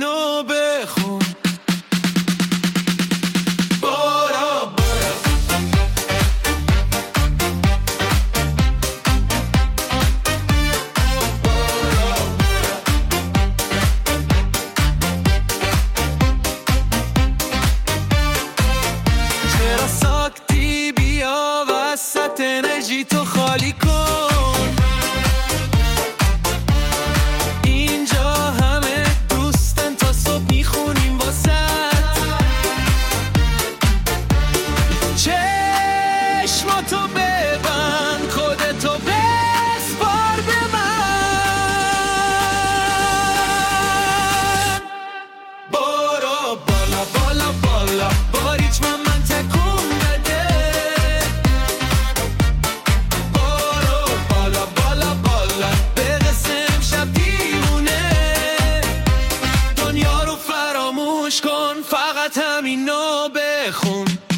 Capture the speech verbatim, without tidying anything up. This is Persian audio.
همینو بخون. چرا ساکتی؟ بیا وسط انرژی تو خالی کن. اینجا همه دوستن تا صبح میخونیم واسط. چشماتو ببند خودتو بسپار به من. برو بالا بالا بالا با ریتم من تکون بده. برو بالا بالا بالا به قصه امشب دیوونه. دنیا رو فراموش کن فقط همینو بخون.